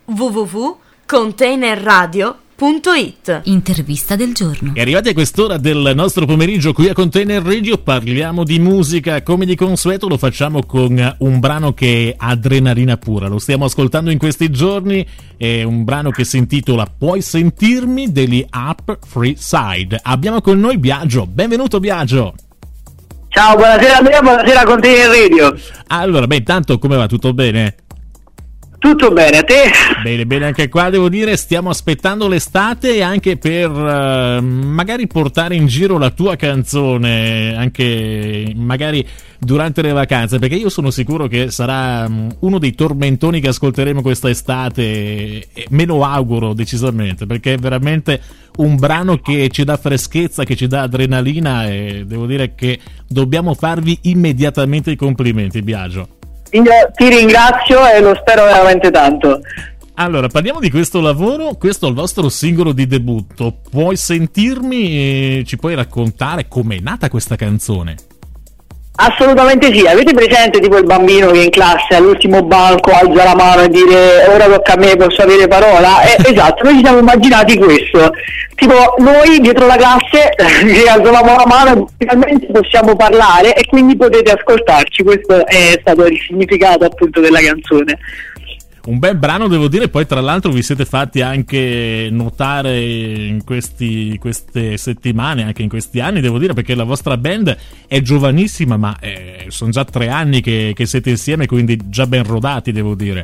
www.containerradio.it. Intervista del giorno. E arrivati a quest'ora del nostro pomeriggio qui a Container Radio parliamo di musica. Come di consueto lo facciamo con un brano che è adrenalina pura. Lo stiamo ascoltando in questi giorni. È un brano che si intitola Puoi sentirmi degli Up Free Side. Abbiamo con noi Biagio. Benvenuto Biagio. Ciao, buonasera Andrea, buonasera Container Radio. Allora, intanto come va? Tutto bene? Tutto bene, a te? Bene, anche qua devo dire stiamo aspettando l'estate anche per magari portare in giro la tua canzone anche magari durante le vacanze, perché io sono sicuro che sarà uno dei tormentoni che ascolteremo questa estate, e me lo auguro decisamente, perché è veramente un brano che ci dà freschezza, che ci dà adrenalina, e devo dire che dobbiamo farvi immediatamente i complimenti, Biagio. Io ti ringrazio e lo spero veramente tanto. Allora, parliamo di questo lavoro. Questo è il vostro singolo di debutto. Puoi sentirmi e ci puoi raccontare com'è nata questa canzone? Assolutamente sì, avete presente tipo il bambino che in classe all'ultimo banco alza la mano e dire ora tocca a me, posso avere parola? Esatto, noi ci siamo immaginati questo, tipo noi dietro la classe ci alzavamo la mano e finalmente possiamo parlare e quindi potete ascoltarci. Questo è stato il significato appunto della canzone. Un bel brano, devo dire. Poi tra l'altro vi siete fatti anche notare in queste settimane, anche in questi anni, devo dire, perché la vostra band è giovanissima, ma sono già 3 anni che siete insieme, quindi già ben rodati, devo dire.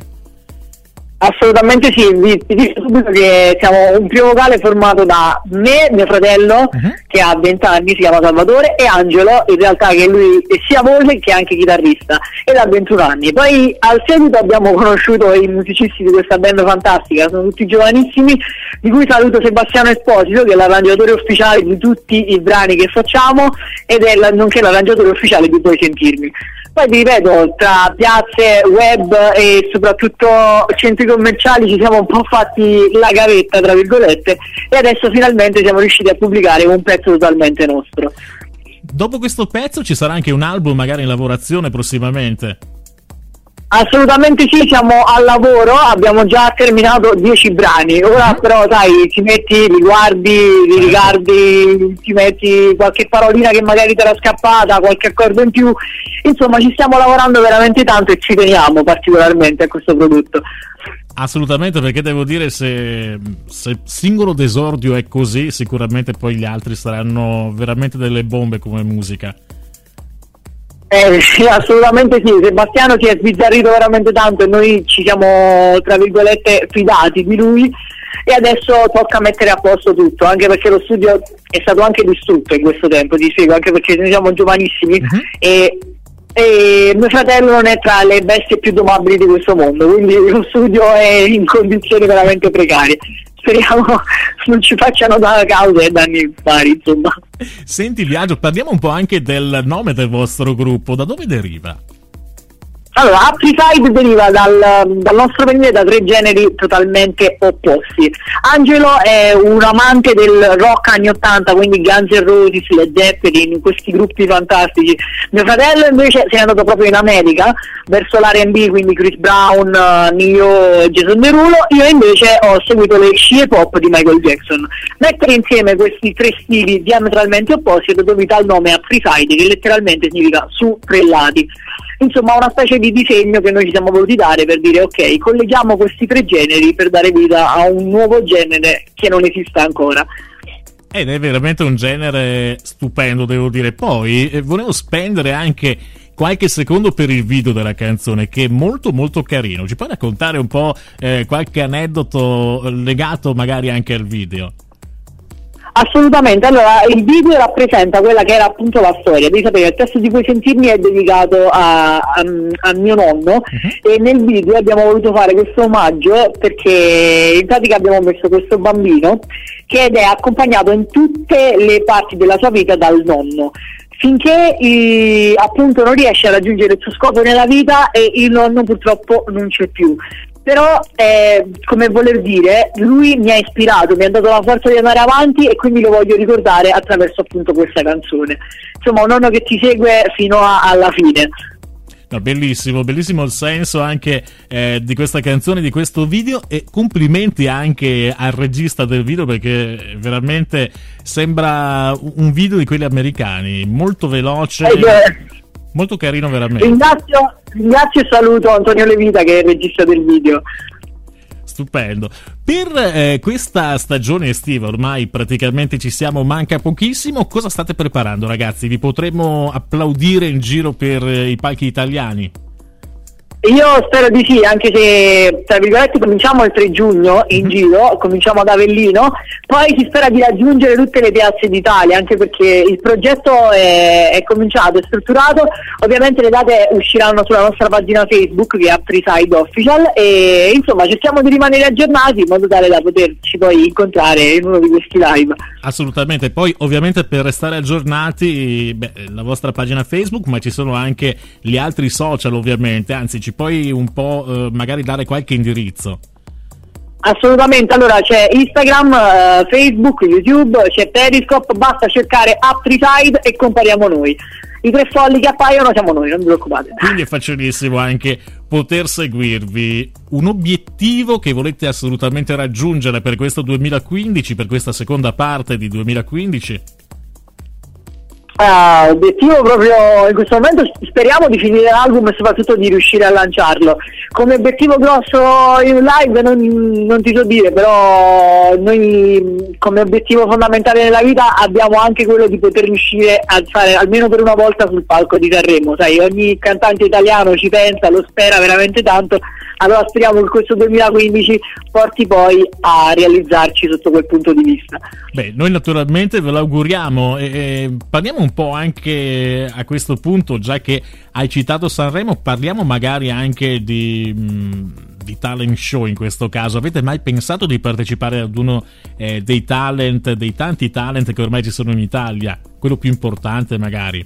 Assolutamente sì, vi dico subito che siamo un primo vocale formato da me, mio fratello, che ha 20 anni, si chiama Salvatore, e Angelo, in realtà, che lui è sia voce che anche chitarrista, ed ha 21 anni. Poi al seguito abbiamo conosciuto i musicisti di questa band fantastica, sono tutti giovanissimi, di cui saluto Sebastiano Esposito, che è l'arrangiatore ufficiale di tutti i brani che facciamo, ed è nonché l'arrangiatore ufficiale di Puoi sentirmi. Poi vi ripeto, tra piazze, web e soprattutto centri commerciali ci siamo un po' fatti la gavetta, tra virgolette, e adesso finalmente siamo riusciti a pubblicare un pezzo totalmente nostro. Dopo questo pezzo ci sarà anche un album magari in lavorazione prossimamente? Assolutamente sì, siamo al lavoro, abbiamo già terminato 10 brani, ora però sai, ci metti, li guardi, li rigardi, ci metti qualche parolina che magari ti era scappata, qualche accordo in più, insomma ci stiamo lavorando veramente tanto e ci teniamo particolarmente a questo prodotto. Assolutamente, perché devo dire, se singolo d'esordio è così, sicuramente poi gli altri saranno veramente delle bombe come musica. Sì, assolutamente sì, Sebastiano si è sbizzarrito veramente tanto e noi ci siamo, tra virgolette, fidati di lui, e adesso tocca mettere a posto tutto, anche perché lo studio è stato anche distrutto in questo tempo, ti spiego, anche perché noi siamo giovanissimi e mio fratello non è tra le bestie più domabili di questo mondo, quindi lo studio è in condizioni veramente precarie. Speriamo non ci facciano da cause e danni vari, insomma. Senti Biagio, parliamo un po' anche del nome del vostro gruppo, da dove deriva? Allora, Up Free Side deriva dal nostro venire da 3 generi totalmente opposti. Angelo è un amante del rock anni 80, quindi Guns N' Roses, Led Zeppelin, questi gruppi fantastici. Mio fratello invece se n'è andato proprio in America, verso l'R&B, quindi Chris Brown, Nio e Jason Derulo. Io invece ho seguito le scie pop di Michael Jackson. Mettere insieme questi 3 stili diametralmente opposti è dato vita al nome Up Free Side, che letteralmente significa su 3 lati. Insomma, una specie di disegno che noi ci siamo voluti dare per dire ok, colleghiamo questi 3 generi per dare vita a un nuovo genere che non esiste ancora. Ed è veramente un genere stupendo, devo dire. Poi volevo spendere anche qualche secondo per il video della canzone, che è molto molto carino. Ci puoi raccontare un po' qualche aneddoto legato magari anche al video? Assolutamente, allora il video rappresenta quella che era appunto la storia. Devi sapere, il testo di Puoi sentirmi è dedicato a mio nonno, e nel video abbiamo voluto fare questo omaggio perché in pratica abbiamo messo questo bambino che è accompagnato in tutte le parti della sua vita dal nonno, finché appunto non riesce a raggiungere il suo scopo nella vita e il nonno purtroppo non c'è più. Però come voler dire, lui mi ha ispirato, mi ha dato la forza di andare avanti, e quindi lo voglio ricordare attraverso appunto questa canzone. Insomma, un nonno che ti segue fino alla fine. No, bellissimo, bellissimo il senso anche di questa canzone, di questo video, e complimenti anche al regista del video, perché veramente sembra un video di quelli americani, molto veloce, molto carino veramente. Ringrazio e saluto Antonio Levita, che è il regista del video. Stupendo. Per questa stagione estiva, ormai praticamente ci siamo, manca pochissimo. Cosa state preparando, ragazzi? Vi potremmo applaudire in giro per i palchi italiani? Io spero di sì, anche se tra virgolette cominciamo il 3 giugno in giro, cominciamo ad Avellino, poi si spera di raggiungere tutte le piazze d'Italia, anche perché il progetto è cominciato, è strutturato. Ovviamente le date usciranno sulla nostra pagina Facebook, che è Apriside Official, e insomma cerchiamo di rimanere aggiornati in modo tale da poterci poi incontrare in uno di questi live. Assolutamente. Poi ovviamente per restare aggiornati, la vostra pagina Facebook, ma ci sono anche gli altri social ovviamente, anzi ci puoi un po' magari dare qualche indirizzo? Assolutamente, allora c'è Instagram, Facebook, YouTube, c'è Periscope, basta cercare Apriside e compariamo noi. I 3 folli che appaiono siamo noi, non vi preoccupate. Quindi è facilissimo anche poter seguirvi. Un obiettivo che volete assolutamente raggiungere per questo 2015, per questa seconda parte di 2015? Obiettivo proprio in questo momento, speriamo di finire l'album e soprattutto di riuscire a lanciarlo. Come obiettivo grosso in live non ti so dire, però noi come obiettivo fondamentale nella vita abbiamo anche quello di poter riuscire a stare almeno per una volta sul palco di Sanremo. Sai, ogni cantante italiano ci pensa, lo spera veramente tanto, allora speriamo che questo 2015 porti poi a realizzarci sotto quel punto di vista. Beh, noi naturalmente ve lo auguriamo, e parliamo un po' anche a questo punto, già che hai citato Sanremo, parliamo magari anche di talent show in questo caso. Avete mai pensato di partecipare ad uno dei tanti talent che ormai ci sono in Italia, quello più importante magari?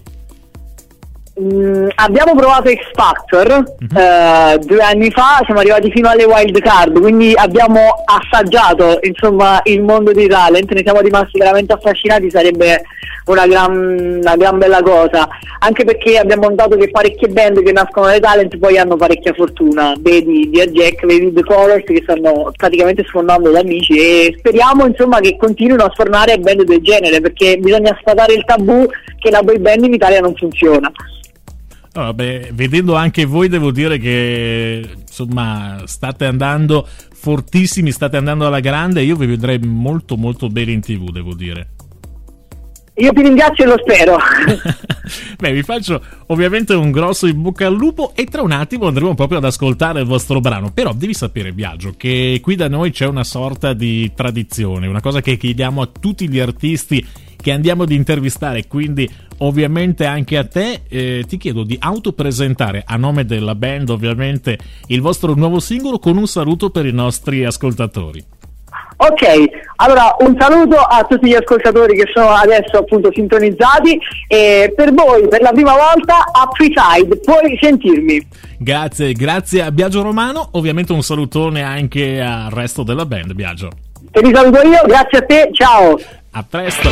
Abbiamo provato X Factor 2 anni fa, siamo arrivati fino alle wild card, quindi abbiamo assaggiato insomma il mondo dei talent, ne siamo rimasti veramente affascinati. Sarebbe una gran bella cosa, anche perché abbiamo notato che parecchie band che nascono dai talent poi hanno parecchia fortuna, vedi Via Jack, vedi The Colors, che stanno praticamente sfondando da amici, e speriamo insomma che continuino a sfornare band del genere, perché bisogna sfatare il tabù che la boy band in Italia non funziona. Oh, vabbè, vedendo anche voi devo dire che insomma state andando fortissimi, state andando alla grande. Io vi vedrei molto molto bene in TV, devo dire. Io ti ringrazio e lo spero. Beh, vi faccio ovviamente un grosso in bocca al lupo, e tra un attimo andremo proprio ad ascoltare il vostro brano. Però devi sapere, Biagio, che qui da noi c'è una sorta di tradizione, una cosa che chiediamo a tutti gli artisti che andiamo ad intervistare, quindi ovviamente anche a te. Ti chiedo di autopresentare a nome della band ovviamente il vostro nuovo singolo, con un saluto per i nostri ascoltatori. Ok, allora un saluto a tutti gli ascoltatori che sono adesso appunto sintonizzati, e per voi per la prima volta Apriside, puoi sentirmi. Grazie a Biagio Romano, ovviamente un salutone anche al resto della band. Biagio, te li saluto io, grazie a te, ciao. A presto.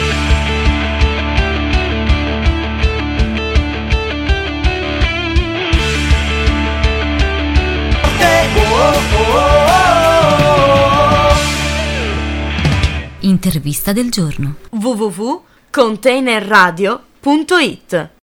Intervista del giorno. www.containerradio.it